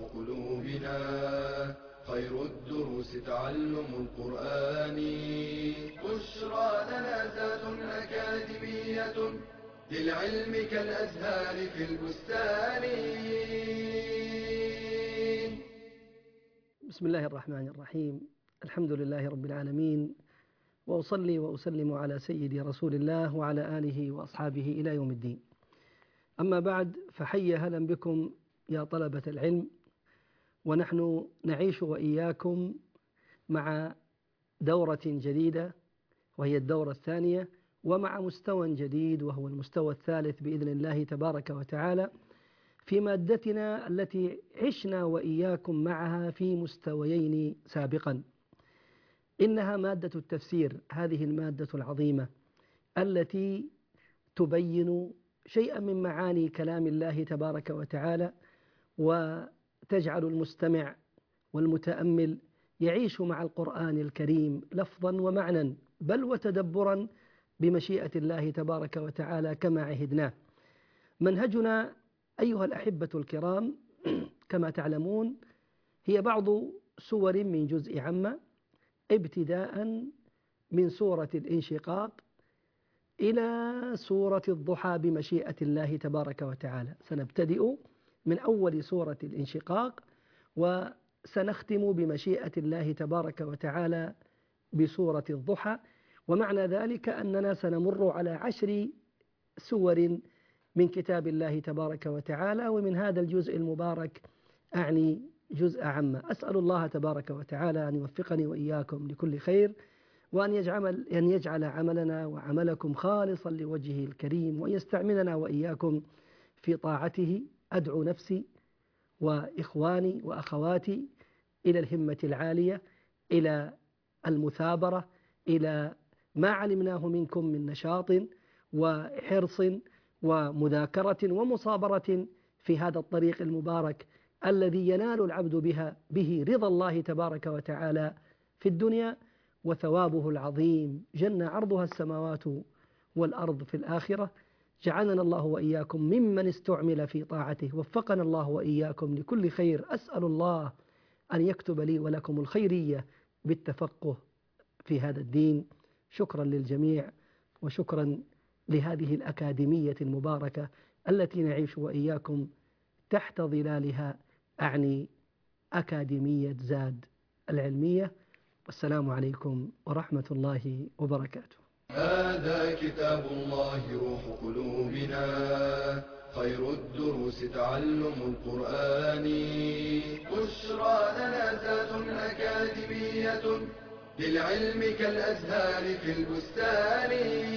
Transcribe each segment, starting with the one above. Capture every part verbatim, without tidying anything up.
قلوبنا، خير الدروس تعلم القرآن. بشرى لنا ذات أكاديمية للعلم كالأزهار في البستان. بسم الله الرحمن الرحيم. الحمد لله رب العالمين، وأصلي وأسلم على سيدي رسول الله وعلى آله وأصحابه إلى يوم الدين. أما بعد، فحي هلا بكم يا طلبة العلم، ونحن نعيش وإياكم مع دورة جديدة وهي الدورة الثانية، ومع مستوى جديد وهو المستوى الثالث بإذن الله تبارك وتعالى في مادتنا التي عشنا وإياكم معها في مستويين سابقا. إنها مادة التفسير، هذه المادة العظيمة التي تبين شيئا من معاني كلام الله تبارك وتعالى، وتجعل المستمع والمتأمل يعيش مع القرآن الكريم لفظا ومعنى، بل وتدبرا بمشيئة الله تبارك وتعالى كما عهدناه. منهجنا أيها الأحبة الكرام كما تعلمون هي بعض سور من جزء عامة، ابتداء من سورة الانشقاق إلى سورة الضحى بمشيئة الله تبارك وتعالى. سنبتدئ من أول سورة الانشقاق وسنختم بمشيئة الله تبارك وتعالى بسورة الضحى، ومعنى ذلك أننا سنمر على عشر سور من كتاب الله تبارك وتعالى، ومن هذا الجزء المبارك أعني جزء عامة. أسأل الله تبارك وتعالى أن يوفقني وإياكم لكل خير، وأن يجعل, أن يجعل عملنا وعملكم خالصا لوجهه الكريم، وأن يستعملنا وإياكم في طاعته. أدعو نفسي وإخواني وأخواتي إلى الهمة العالية، إلى المثابرة، إلى ما علمناه منكم من نشاط وحرص ومذاكرة ومصابرة في هذا الطريق المبارك الذي ينال العبد بها به رضا الله تبارك وتعالى في الدنيا، وثوابه العظيم جنة عرضها السماوات والأرض في الآخرة. جعلنا الله وإياكم ممن استعمل في طاعته، وفقنا الله وإياكم لكل خير. أسأل الله أن يكتب لي ولكم الخيرية بالتفقه في هذا الدين. شكرا للجميع، وشكرا لهذه الأكاديمية المباركة التي نعيش وإياكم تحت ظلالها، أعني أكاديمية زاد العلمية. والسلام عليكم ورحمة الله وبركاته. هذا كتاب الله روح قلوبنا، خير الدروس تعلم القرآن. بشرى لنا ذات أكاديمية للعلم كالأزهار في البستان.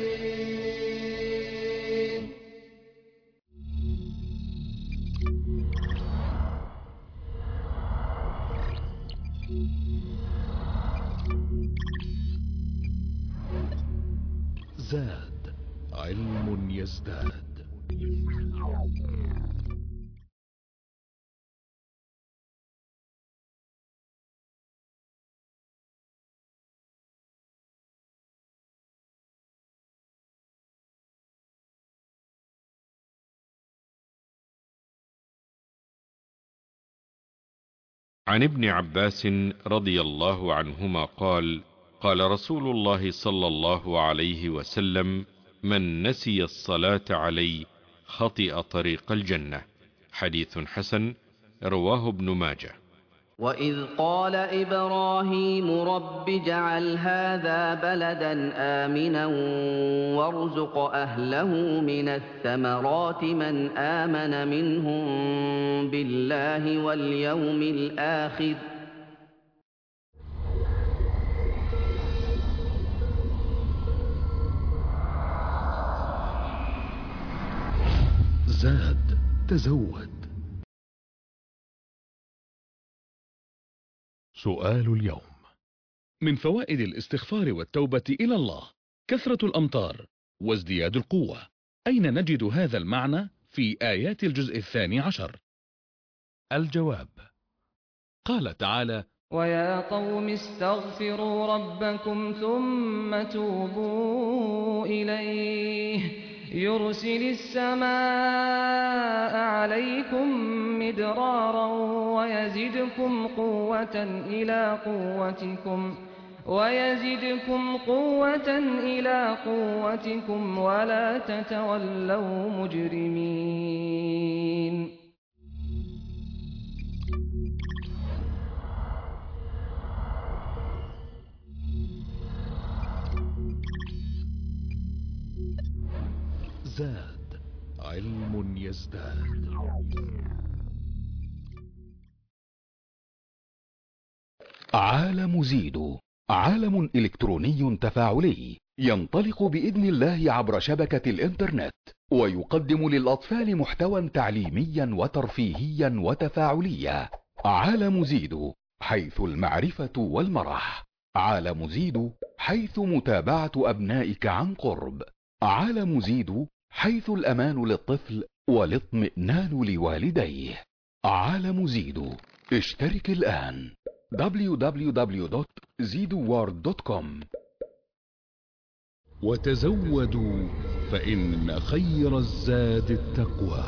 زاد علم يزداد. عن ابن عباس رضي الله عنهما قال: قال رسول الله صلى الله عليه وسلم: من نسي الصلاة علي خطئ طريق الجنة. حديث حسن، رواه ابن ماجه. وإذ قال إبراهيم رب اجعل هذا بلدا آمنا وارزق أهله من الثمرات من آمن منهم بالله واليوم الآخر. زاد تزود. سؤال اليوم: من فوائد الاستغفار والتوبة إلى الله كثرة الأمطار وازدياد القوة. أين نجد هذا المعنى في آيات الجزء الثاني عشر؟ الجواب: قال تعالى: ويا قوم استغفروا ربكم ثم توبوا إليه يرسل السماء عليكم مدرارا ويزدكم قوة إلى قوتكم ويزدكم قوة إلى قوتكم ولا تتولوا مجرمين. زاد علم يزداد. عالم زيدو عالم إلكتروني تفاعلي ينطلق بإذن الله عبر شبكة الإنترنت، ويقدم للأطفال محتوى تعليميا وترفيهيا وتفاعليا. عالم زيدو حيث المعرفة والمرح. عالم زيدو حيث متابعة أبنائك عن قرب. عالم زيدو حيث الأمان للطفل والاطمئنان لوالديه. عالم زيدو، اشترك الآن دبليو دبليو دبليو دوت زيدو وورد دوت كوم. وتزودوا فإن خير الزاد التقوى.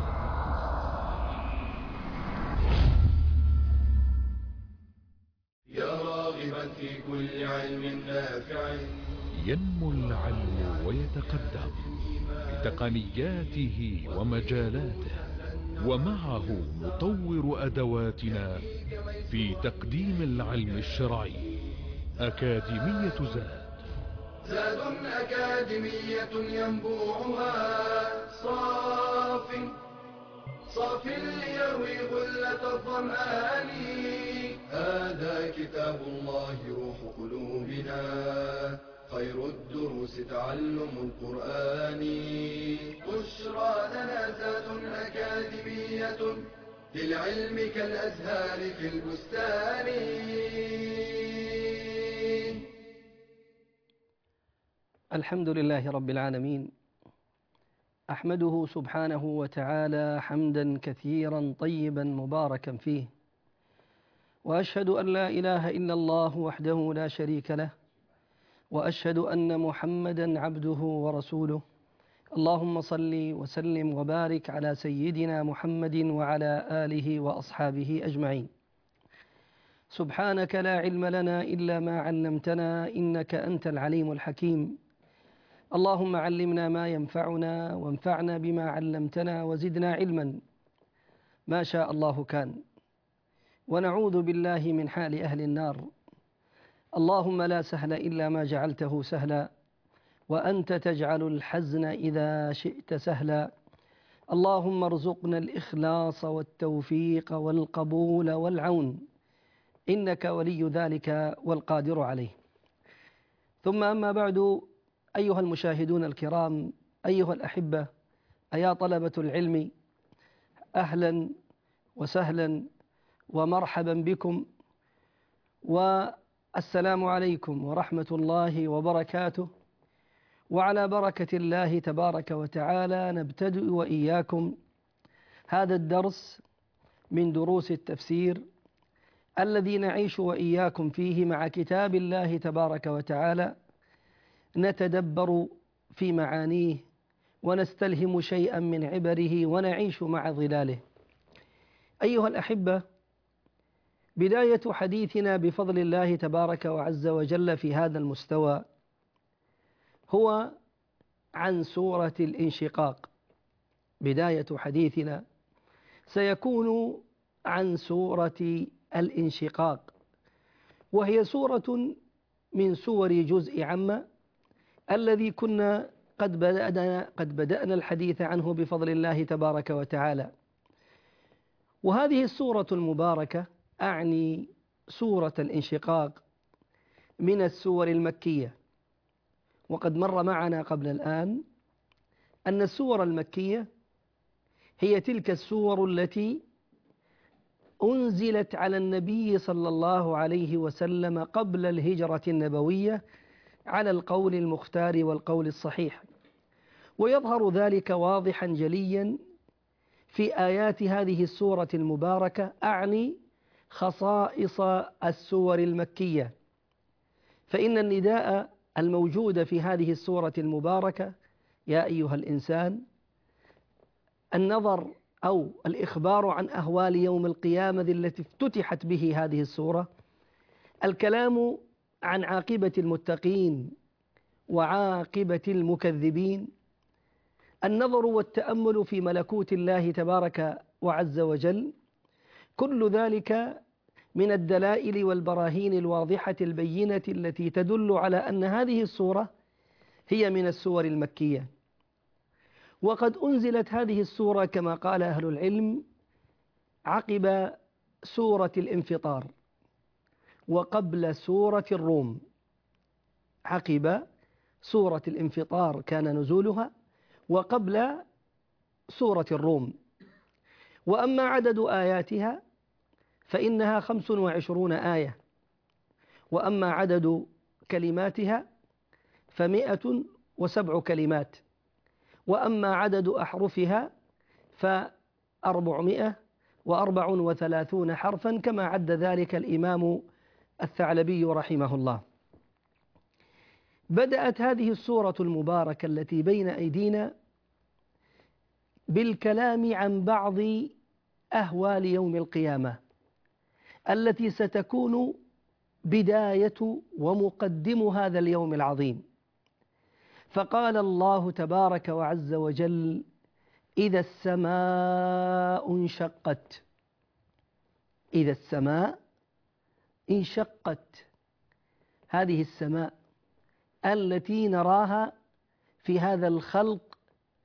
يا راغبا في كل علم نافع ينمو العلم ويتقدم بتقنياته ومجالاته، ومعه نطور أدواتنا في تقديم العلم الشرعي. أكاديمية زاد. زاد أكاديمية ينبوعها صاف صاف ليروي غلة الظمآن. هذا كتاب الله روح قلوبنا، خير الدروس تعلم القرآن. بشرى لنا زاد أكاديمية للعلم كالأزهار في البستان. الحمد لله رب العالمين، أحمده سبحانه وتعالى حمدا كثيرا طيبا مباركا فيه، وأشهد أن لا إله إلا الله وحده لا شريك له، وأشهد أن محمدا عبده ورسوله. اللهم صل وسلم وبارك على سيدنا محمد وعلى آله وأصحابه أجمعين. سبحانك لا علم لنا إلا ما علمتنا إنك أنت العليم الحكيم. اللهم علمنا ما ينفعنا وانفعنا بما علمتنا وزدنا علما. ما شاء الله كان، ونعوذ بالله من حال أهل النار. اللهم لا سهل إلا ما جعلته سهلا، وأنت تجعل الحزن إذا شئت سهلا. اللهم ارزقنا الإخلاص والتوفيق والقبول والعون، إنك ولي ذلك والقادر عليه. ثم أما بعد، أيها المشاهدون الكرام، أيها الأحبة، أيا طلبة العلم، أهلا وسهلا ومرحبا بكم، والسلام عليكم ورحمة الله وبركاته. وعلى بركة الله تبارك وتعالى نبتدئ وإياكم هذا الدرس من دروس التفسير الذي نعيش وإياكم فيه مع كتاب الله تبارك وتعالى، نتدبر في معانيه ونستلهم شيئا من عبره ونعيش مع ظلاله. أيها الأحبة، بداية حديثنا بفضل الله تبارك وعز وجل في هذا المستوى هو عن سورة الانشقاق. بداية حديثنا سيكون عن سورة الانشقاق، وهي سورة من سور جزء عامة الذي كنا قد بدأنا, قد بدأنا الحديث عنه بفضل الله تبارك وتعالى. وهذه السورة المباركة، أعني سورة الانشقاق، من السور المكية. وقد مر معنا قبل الآن أن السور المكية هي تلك السور التي أنزلت على النبي صلى الله عليه وسلم قبل الهجرة النبوية على القول المختار والقول الصحيح، ويظهر ذلك واضحا جليا في آيات هذه السورة المباركة، أعني خصائص السور المكية. فإن النداء الموجود في هذه السورة المباركة يا أيها الإنسان، النظر أو الإخبار عن أهوال يوم القيامة التي افتتحت به هذه السورة، الكلام عن عاقبة المتقين وعاقبة المكذبين، النظر والتأمل في ملكوت الله تبارك وعز وجل، كل ذلك من الدلائل والبراهين الواضحة البينة التي تدل على أن هذه السورة هي من السور المكية. وقد أنزلت هذه السورة كما قال أهل العلم عقب سورة الانفطار وقبل سورة الروم. عقب سورة الانفطار كان نزولها وقبل سورة الروم. وأما عدد آياتها فإنها خمس وعشرون آية، وأما عدد كلماتها فمئة وسبع كلمات، وأما عدد أحرفها فأربعمائة وأربع وثلاثون حرفا كما عد ذلك الإمام الثعلبي رحمه الله. بدأت هذه السورة المباركة التي بين أيدينا بالكلام عن بعض أهوال يوم القيامة التي ستكون بداية ومقدم هذا اليوم العظيم. فقال الله تبارك وعز وجل: إذا السماء انشقت. إذا السماء انشقت، هذه السماء التي نراها في هذا الخلق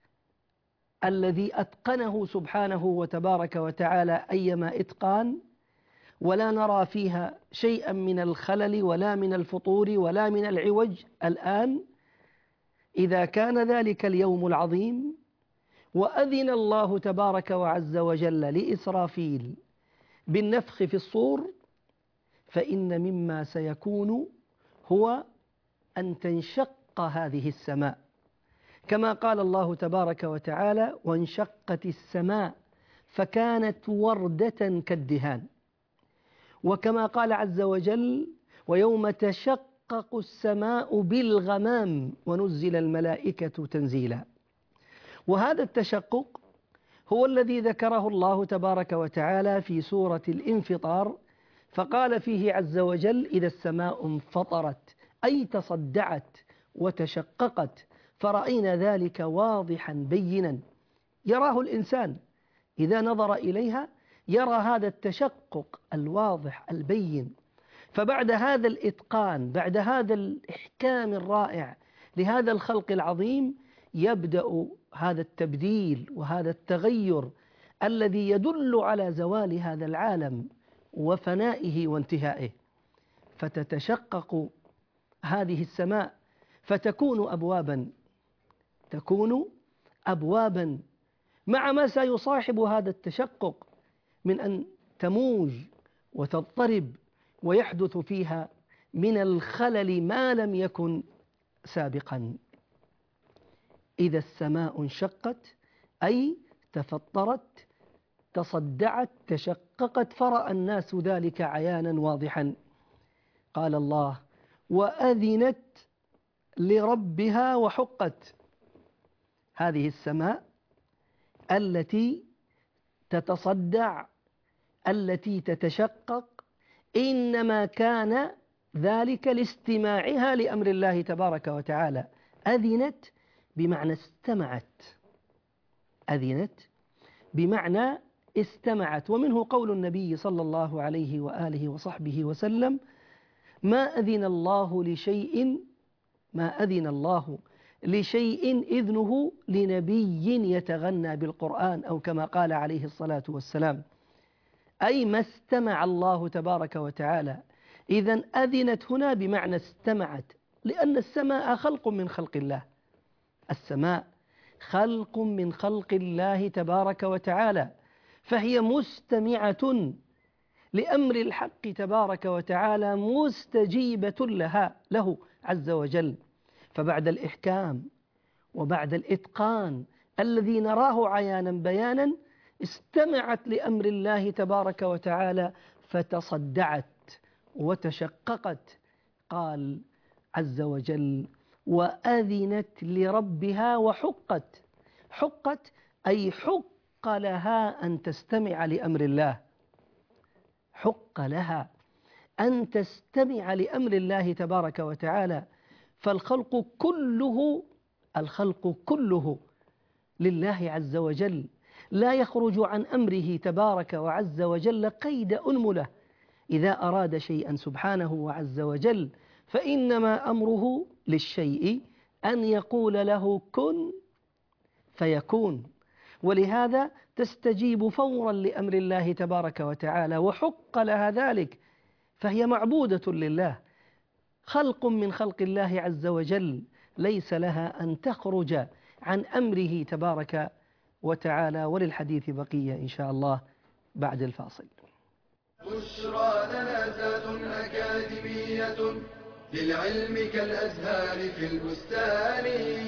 الذي أتقنه سبحانه وتبارك وتعالى أيما إتقان، ولا نرى فيها شيئا من الخلل ولا من الفطور ولا من العوج. الآن إذا كان ذلك اليوم العظيم وأذن الله تبارك وعز وجل لإسرافيل بالنفخ في الصور، فإن مما سيكون هو أن تنشق هذه السماء، كما قال الله تبارك وتعالى: وانشقت السماء فكانت وردة كالدهان. وكما قال عز وجل: ويوم تشقق السماء بالغمام ونزل الملائكة تنزيلا. وهذا التشقق هو الذي ذكره الله تبارك وتعالى في سورة الانفطار، فقال فيه عز وجل: إذا السماء انفطرت، أي تصدعت وتشققت، فرأينا ذلك واضحا بينا يراه الإنسان إذا نظر إليها، يرى هذا التشقق الواضح البين. فبعد هذا الإتقان، بعد هذا الإحكام الرائع لهذا الخلق العظيم، يبدأ هذا التبديل وهذا التغير الذي يدل على زوال هذا العالم وفنائه وانتهائه. فتتشقق هذه السماء فتكون أبوابا، تكون أبوابا مع ما سيصاحب هذا التشقق من أن تموج وتضطرب ويحدث فيها من الخلل ما لم يكن سابقا. إذا السماء انشقت، أي تفطرت، تصدعت، تشققت، فرأى الناس ذلك عيانا واضحا. قال الله: وأذنت لربها وحقت. هذه السماء التي تتصدع، التي تتشقق، إنما كان ذلك لاستماعها لأمر الله تبارك وتعالى. أذنت بمعنى استمعت، أذنت بمعنى استمعت. ومنه قول النبي صلى الله عليه وآله وصحبه وسلم: ما أذن الله لشيء ما أذن الله لشيء إذنه لنبي يتغنى بالقرآن، أو كما قال عليه الصلاة والسلام، أي ما استمع الله تبارك وتعالى. إذن أذنت هنا بمعنى استمعت، لأن السماء خلق من خلق الله، السماء خلق من خلق الله تبارك وتعالى، فهي مستمعة لأمر الحق تبارك وتعالى، مستجيبة لها له عز وجل. فبعد الإحكام وبعد الإتقان الذي نراه عيانا بيانا، استمعت لأمر الله تبارك وتعالى فتصدعت وتشققت. قال عز وجل: وأذنت لربها وحقت. حقت أي حق لها أن تستمع لأمر الله، حق لها أن تستمع لأمر الله تبارك وتعالى. فالخلق كله الخلق كله لله عز وجل، لا يخرج عن أمره تبارك وعز وجل قيد أنملة. إذا أراد شيئا سبحانه وعز وجل فإنما أمره للشيء أن يقول له كن فيكون، ولهذا تستجيب فورا لأمر الله تبارك وتعالى وحق لها ذلك، فهي معبودة لله، خلق من خلق الله عز وجل، ليس لها أن تخرج عن أمره تبارك وتعالى. وللحديث بقية إن شاء الله بعد الفاصل. بشرى لنا ذات أكاديمية للعلم كالأزهار في البستان.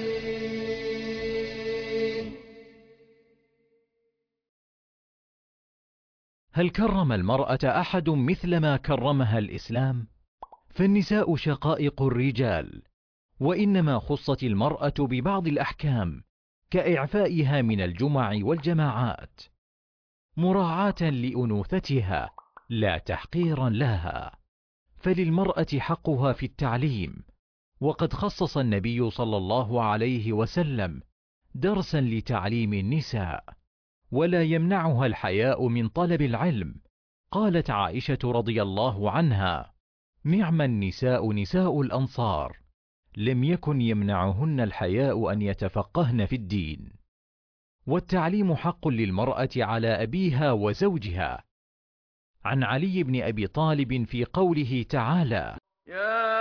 هل كرم المرأة أحد مثلما كرمها الإسلام؟ فالنساء شقائق الرجال، وإنما خصت المرأة ببعض الأحكام كإعفائها من الجمع والجماعات مراعاة لأنوثتها لا تحقيرا لها. فللمرأة حقها في التعليم، وقد خصص النبي صلى الله عليه وسلم درسا لتعليم النساء، ولا يمنعها الحياء من طلب العلم. قالت عائشة رضي الله عنها: نعم النساء نساء الأنصار، لم يكن يمنعهن الحياء أن يتفقهن في الدين. والتعليم حق للمرأة على أبيها وزوجها. عن علي بن أبي طالب في قوله تعالى: يا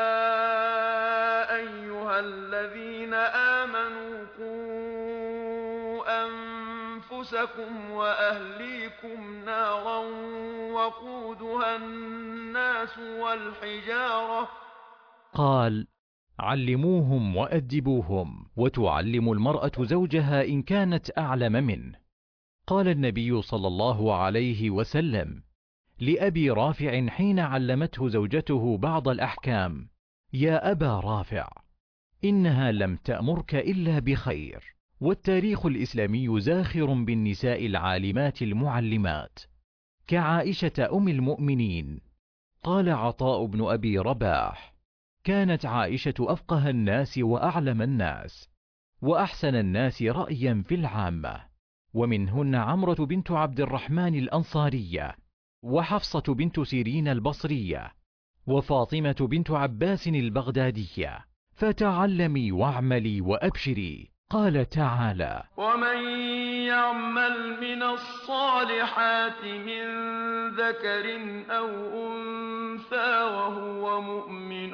أيها الذين آمنوا قوا أنفسكم وأهليكم نارا وقودها الناس والحجارة. قال: علموهم وأدبوهم. وتعلم المرأة زوجها إن كانت أعلم منه. قال النبي صلى الله عليه وسلم لأبي رافع حين علمته زوجته بعض الأحكام: يا أبا رافع، إنها لم تأمرك إلا بخير. والتاريخ الإسلامي زاخر بالنساء العالمات المعلمات كعائشة أم المؤمنين. قال عطاء بن أبي رباح: كانت عائشة أفقه الناس وأعلم الناس وأحسن الناس رأيا في العامة. ومنهن عمرة بنت عبد الرحمن الأنصارية، وحفصة بنت سيرين البصرية، وفاطمة بنت عباس البغدادية. فتعلمي واعملي وأبشري. قال تعالى: ومن يعمل من الصالحات من ذكر أو أنثى وهو مؤمن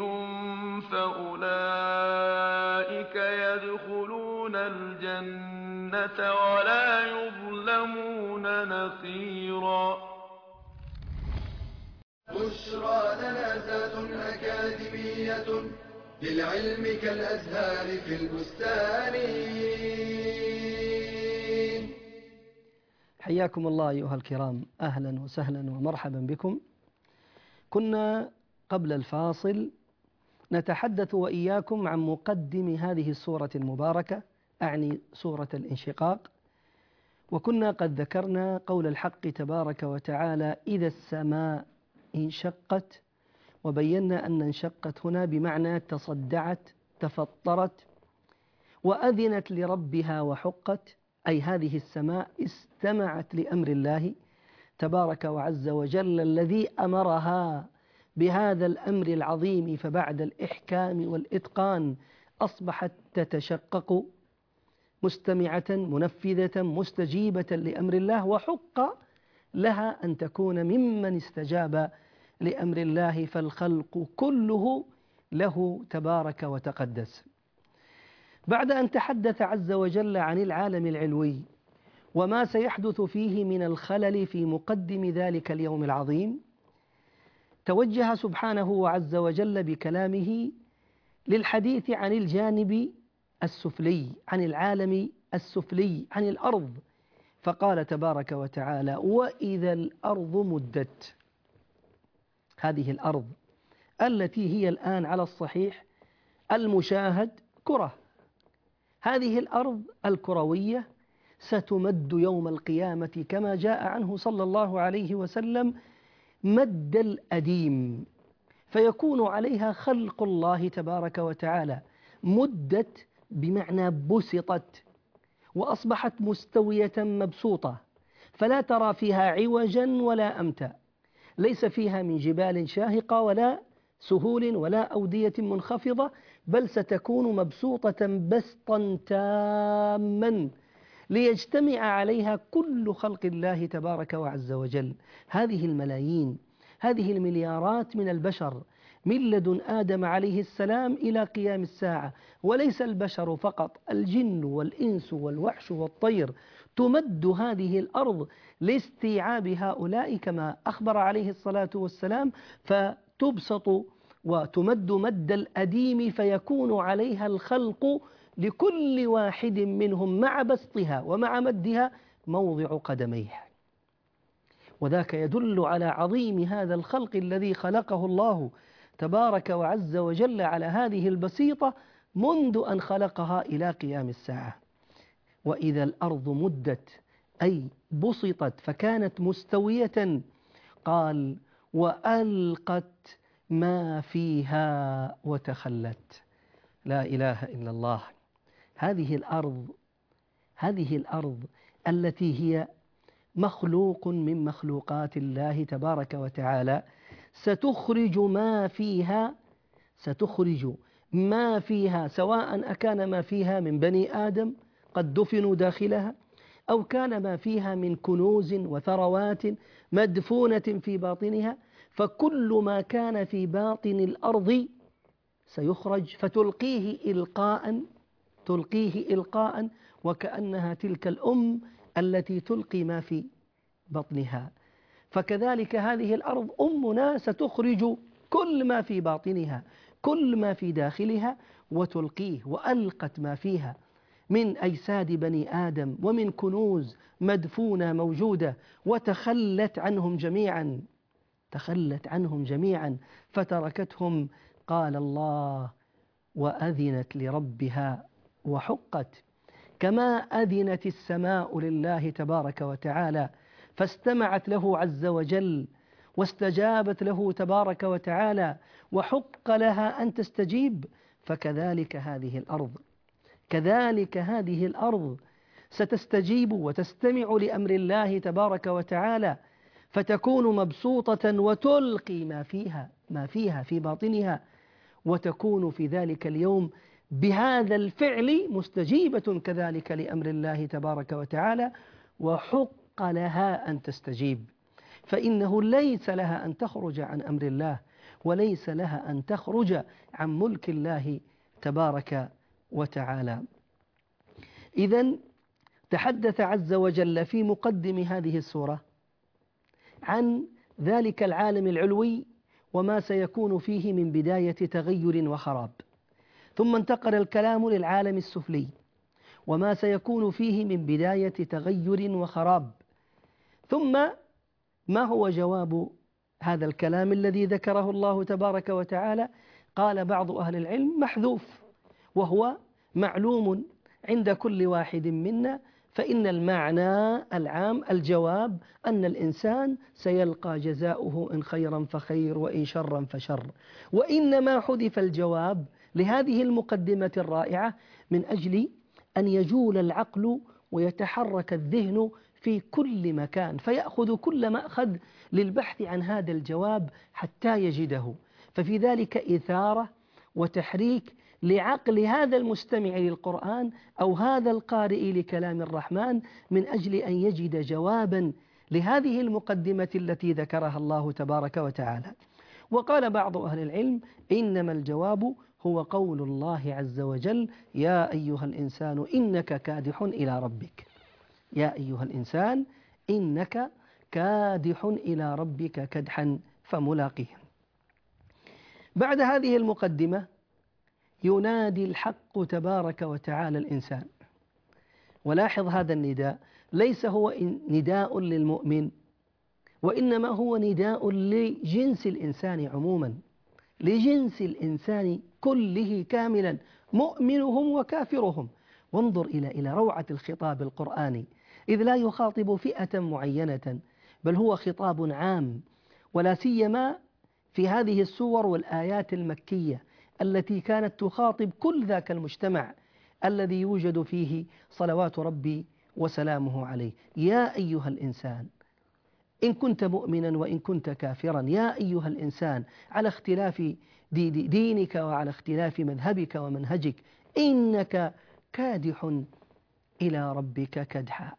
فأولئك يدخلون الجنة ولا يظلمون نقيرا. بشرى لنا ذات أكاديمية للعلم كالأزهار في البستان. حياكم الله أيها الكرام، أهلا وسهلا ومرحبا بكم. كنا قبل الفاصل نتحدث وإياكم عن مقدم هذه السورة المباركة، أعني سورة الانشقاق، وكنا قد ذكرنا قول الحق تبارك وتعالى: إذا السماء انشقت، وبينا أن انشقت هنا بمعنى تصدعت تفطرت. وأذنت لربها وحقت، أي هذه السماء استمعت لأمر الله تبارك وعز وجل الذي أمرها بهذا الأمر العظيم، فبعد الإحكام والإتقان أصبحت تتشقق مستمعة منفذة مستجيبة لأمر الله، وحق لها أن تكون ممن استجاب لأمر الله. فالخلق كله له تبارك وتقدس. بعد أن تحدث عز وجل عن العالم العلوي وما سيحدث فيه من الخلل في مقدم ذلك اليوم العظيم، توجه سبحانه وعز وجل بكلامه للحديث عن الجانب السفلي، عن العالم السفلي، عن الأرض، فقال تبارك وتعالى: وإذا الأرض مدت. هذه الأرض التي هي الآن على الصحيح المشاهد كرة. هذه الأرض الكروية ستمد يوم القيامة كما جاء عنه صلى الله عليه وسلم مد الأديم، فيكون عليها خلق الله تبارك وتعالى، مدت بمعنى بسطت وأصبحت مستوية مبسوطة، فلا ترى فيها عوجا ولا أمتا، ليس فيها من جبال شاهقة ولا سهول ولا أودية منخفضة، بل ستكون مبسوطة بسطا تاما ليجتمع عليها كل خلق الله تبارك وعز وجل. هذه الملايين، هذه المليارات من البشر من لدن آدم عليه السلام إلى قيام الساعة، وليس البشر فقط، الجن والإنس والوحش والطير، تمد هذه الأرض لاستيعاب هؤلاء كما أخبر عليه الصلاة والسلام، فتبسط وتمد مد الأديم فيكون عليها الخلق لكل واحد منهم مع بسطها ومع مدها موضع قدميه. وذاك يدل على عظيم هذا الخلق الذي خلقه الله تبارك وعز وجل على هذه البسيطة منذ أن خلقها إلى قيام الساعة. وإذا الأرض مدت أي بسطت فكانت مستوية، قال وألقت ما فيها وتخلت. لا إله إلا الله. هذه الأرض هذه الأرض التي هي مخلوق من مخلوقات الله تبارك وتعالى ستخرج ما فيها ستخرج ما فيها سواء أكان ما فيها من بني آدم قد دفنوا داخلها، أو كان ما فيها من كنوز وثروات مدفونة في باطنها، فكل ما كان في باطن الأرض سيخرج فتلقيه إلقاء تلقيه إلقاء وكأنها تلك الأم التي تلقي ما في بطنها. فكذلك هذه الأرض أمنا ستخرج كل ما في باطنها، كل ما في داخلها وتلقيه. وألقت ما فيها من أجساد بني آدم ومن كنوز مدفونة موجودة، وتخلت عنهم جميعا تخلت عنهم جميعا فتركتهم. قال الله وأذنت لربها وحقت، كما أذنت السماء لله تبارك وتعالى فاستمعت له عز وجل واستجابت له تبارك وتعالى وحق لها أن تستجيب، فكذلك هذه الأرض كذلك هذه الأرض ستستجيب وتستمع لأمر الله تبارك وتعالى، فتكون مبسوطة وتلقي ما فيها ما فيها في باطنها، وتكون في ذلك اليوم بهذا الفعل مستجيبة كذلك لأمر الله تبارك وتعالى، وحق لها أن تستجيب، فإنه ليس لها أن تخرج عن أمر الله، وليس لها أن تخرج عن ملك الله تبارك وتعالى. إذن تحدث عز وجل في مقدم هذه السورة عن ذلك العالم العلوي وما سيكون فيه من بداية تغير وخراب، ثم انتقل الكلام للعالم السفلي وما سيكون فيه من بداية تغير وخراب. ثم ما هو جواب هذا الكلام الذي ذكره الله تبارك وتعالى؟ قال بعض أهل العلم محذوف، وهو معلوم عند كل واحد منا، فإن المعنى العام الجواب أن الإنسان سيلقى جزاؤه إن خيرا فخير وإن شرا فشر، وإنما حذف الجواب لهذه المقدمة الرائعة من أجل أن يجول العقل ويتحرك الذهن في كل مكان، فيأخذ كل مأخذ للبحث عن هذا الجواب حتى يجده، ففي ذلك إثارة وتحريك لعقل هذا المستمع للقرآن أو هذا القارئ لكلام الرحمن من أجل أن يجد جوابا لهذه المقدمة التي ذكرها الله تبارك وتعالى. وقال بعض أهل العلم إنما الجواب هو قول الله عز وجل يا أيها الإنسان إنك كادح إلى ربك، يا أيها الإنسان إنك كادح إلى ربك كدحا فملاقيه. بعد هذه المقدمة ينادي الحق تبارك وتعالى الإنسان، ولاحظ هذا النداء ليس هو نداء للمؤمن، وإنما هو نداء لجنس الإنسان عموما، لجنس الإنسان كله كاملا، مؤمنهم وكافرهم. وانظر إلى إلى روعة الخطاب القرآني، إذ لا يخاطب فئة معينة، بل هو خطاب عام، ولا سيما في هذه السور والآيات المكية التي كانت تخاطب كل ذاك المجتمع الذي يوجد فيه صلوات ربي وسلامه عليه. يا أيها الإنسان إن كنت مؤمنا وإن كنت كافرا، يا أيها الإنسان على اختلاف دي دي دينك وعلى اختلاف مذهبك ومنهجك، إنك كادح إلى ربك كدحا.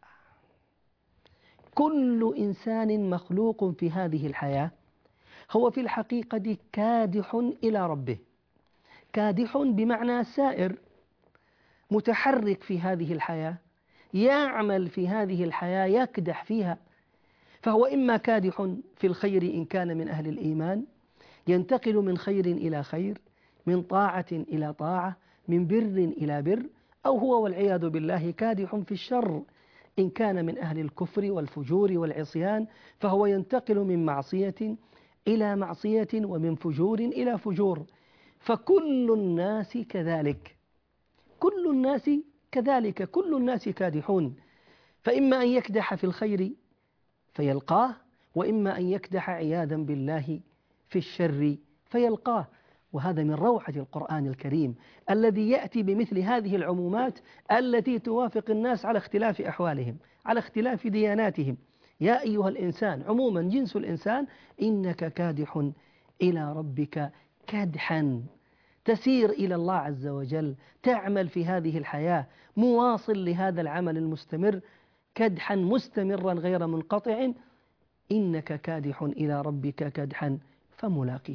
كل إنسان مخلوق في هذه الحياة هو في الحقيقة كادح إلى ربه. كادح بمعنى سائر، متحرك في هذه الحياة، يعمل في هذه الحياة، يكدح فيها. فهو إما كادح في الخير إن كان من أهل الإيمان، ينتقل من خير إلى خير، من طاعة إلى طاعة، من بر إلى بر، أو هو والعياذ بالله كادح في الشر إن كان من أهل الكفر والفجور والعصيان، فهو ينتقل من معصية إلى معصية ومن فجور إلى فجور. فكل الناس كذلك، كل الناس كذلك، كل الناس كادحون، فإما أن يكدح في الخير فيلقاه، وإما أن يكدح عياذا بالله في الشر فيلقاه. وهذا من روعة القرآن الكريم الذي يأتي بمثل هذه العمومات التي توافق الناس على اختلاف أحوالهم، على اختلاف دياناتهم. يا أيها الإنسان، عموما جنس الإنسان، إنك كادح إلى ربك كدحا، تسير إلى الله عز وجل، تعمل في هذه الحياة، مواصل لهذا العمل المستمر، كدحا مستمرا غير منقطع. إنك كادح إلى ربك كدحا فملاقيه.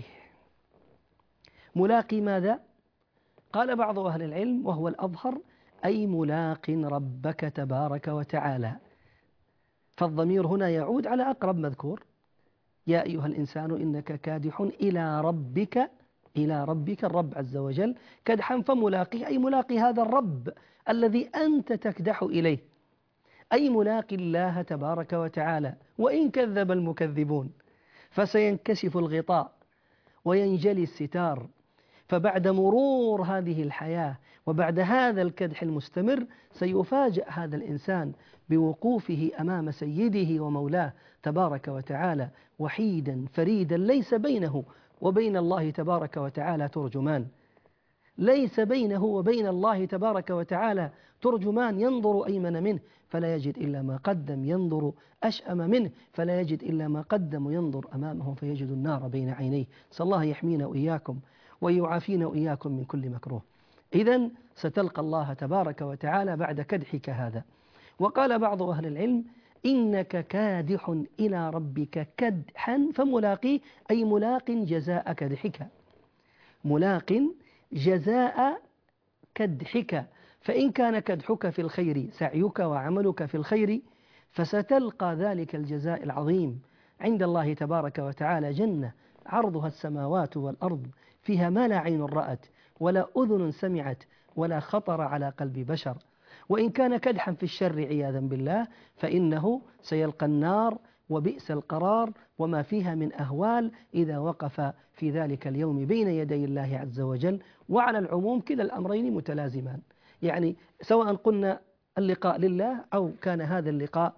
ملاقي ماذا؟ قال بعض أهل العلم وهو الأظهر، أي ملاق ربك تبارك وتعالى. فالضمير هنا يعود على أقرب مذكور، يا أيها الإنسان إنك كادح إلى ربك، إلى ربك الرب عز وجل، كدحا فملاقيه، أي ملاقي هذا الرب الذي أنت تكدح إليه، أي ملاقي الله تبارك وتعالى. وإن كذب المكذبون فسينكشف الغطاء وينجلي الستار، فبعد مرور هذه الحياة وبعد هذا الكدح المستمر سيفاجأ هذا الإنسان بوقوفه أمام سيده ومولاه تبارك وتعالى، وحيدا فريدا، ليس بينه وبين الله تبارك وتعالى ترجمان، ليس بينه وبين الله تبارك وتعالى ترجمان، ينظر أيمن منه فلا يجد إلا ما قدم، ينظر أشأم منه فلا يجد إلا ما قدم، وينظر أمامه فيجد النار بين عينيه. صلى الله يحمينا وإياكم ويعافينا وإياكم من كل مكروه. إذن ستلقى الله تبارك وتعالى بعد كدحك هذا. وقال بعض أهل العلم إنك كادح إلى ربك كدحا فملاقيه، أي ملاق جزاء كدحك، ملاق جزاء كدحك. فإن كان كدحك في الخير، سعيك وعملك في الخير، فستلقى ذلك الجزاء العظيم عند الله تبارك وتعالى، جنة عرضها السماوات والأرض، فيها ما لا عين رأت ولا أذن سمعت ولا خطر على قلب بشر. وإن كان كدحا في الشر عياذا بالله فإنه سيلقى النار وبئس القرار وما فيها من أهوال إذا وقف في ذلك اليوم بين يدي الله عز وجل. وعلى العموم كلا الأمرين متلازمان، يعني سواء قلنا اللقاء لله أو كان هذا اللقاء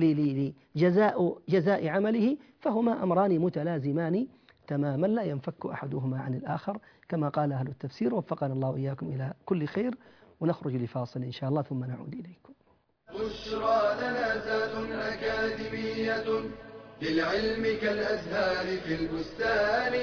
لجزاء جزاء عمله، فهما أمران متلازمان تماما لا ينفك أحدهما عن الآخر، كما قال أهل التفسير. وفقنا الله وإياكم إلى كل خير، ونخرج لفاصل إن شاء الله ثم نعود إليكم. بشرى لنا ذات أكاديمية للعلم كالأزهار في البستان.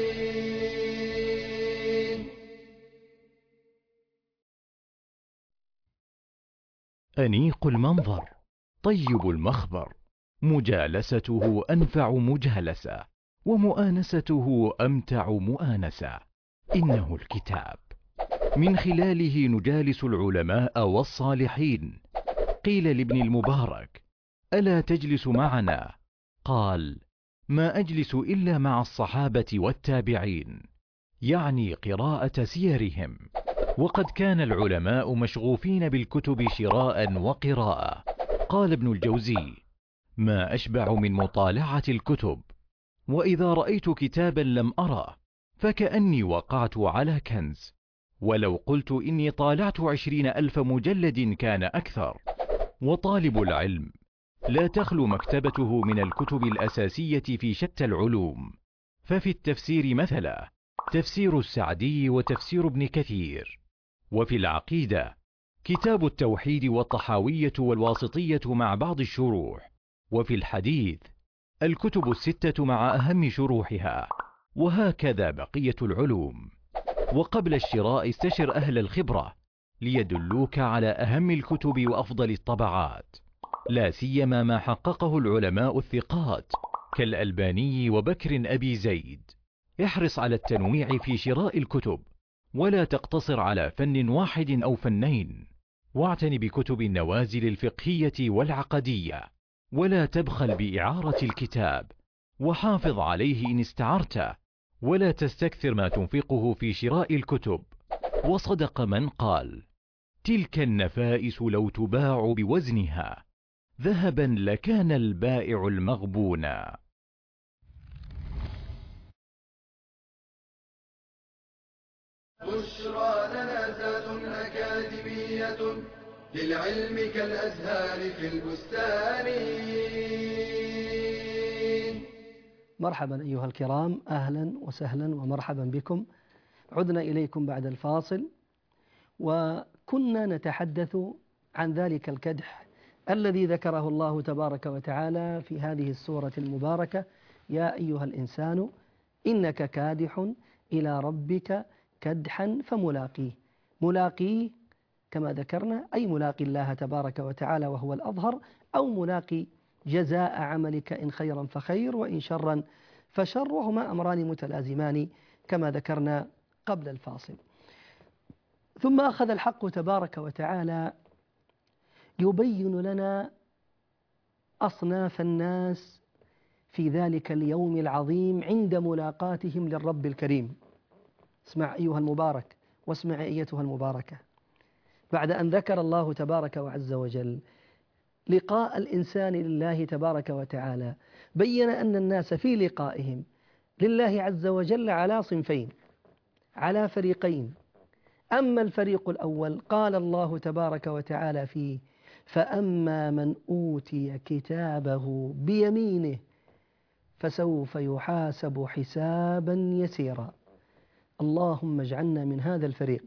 أنيق المنظر، طيب المخبر، مجالسته أنفع مجالسة، ومؤانسته أمتع مؤانسة. إنه الكتاب، من خلاله نجالس العلماء والصالحين. قيل لابن المبارك: ألا تجلس معنا؟ قال: ما أجلس إلا مع الصحابة والتابعين، يعني قراءة سيرهم. وقد كان العلماء مشغوفين بالكتب شراء وقراءة. قال ابن الجوزي: ما أشبع من مطالعة الكتب، وإذا رأيت كتابا لم أره فكأني وقعت على كنز. ولو قلت إني طالعت عشرين ألف مجلد كان أكثر. وطالب العلم لا تخلو مكتبته من الكتب الأساسية في شتى العلوم، ففي التفسير مثلا تفسير السعدي وتفسير ابن كثير، وفي العقيدة كتاب التوحيد والطحاوية والواسطية مع بعض الشروح، وفي الحديث الكتب الستة مع أهم شروحها، وهكذا بقية العلوم. وقبل الشراء استشر أهل الخبرة ليدلوك على أهم الكتب وأفضل الطبعات، لا سيما ما حققه العلماء الثقات كالألباني وبكر أبي زيد. احرص على التنويع في شراء الكتب، ولا تقتصر على فن واحد أو فنين، واعتن بكتب النوازل الفقهية والعقدية، ولا تبخل بإعارة الكتاب، وحافظ عليه إن استعرته، ولا تستكثر ما تنفقه في شراء الكتب. وصدق من قال: تلك النفائس لو تباع بوزنها ذهبا لكان البائع المغبونا. بشرى لنا زاد أكاديمية للعلم كالأزهار في البستان. مرحبا أيها الكرام، أهلا وسهلا ومرحبا بكم. عدنا إليكم بعد الفاصل، وكنا نتحدث عن ذلك الكدح الذي ذكره الله تبارك وتعالى في هذه السورة المباركة: يا أيها الإنسان إنك كادح إلى ربك كدحا فملاقيه. ملاقيه كما ذكرنا أي ملاقي الله تبارك وتعالى وهو الأظهر، أو ملاقي جزاء عملك إن خيرا فخير وإن شرا فشر، وهما أمران متلازمان كما ذكرنا قبل الفاصل. ثم أخذ الحق تبارك وتعالى يبين لنا أصناف الناس في ذلك اليوم العظيم عند ملاقاتهم للرب الكريم. اسمع أيها المبارك، واسمع أيتها المباركة. بعد أن ذكر الله تبارك وعز وجل لقاء الإنسان لله تبارك وتعالى، بين أن الناس في لقائهم لله عز وجل على صنفين، على فريقين. أما الفريق الأول قال الله تبارك وتعالى فيه: فأما من أوتي كتابه بيمينه فسوف يحاسب حسابا يسيرا. اللهم اجعلنا من هذا الفريق.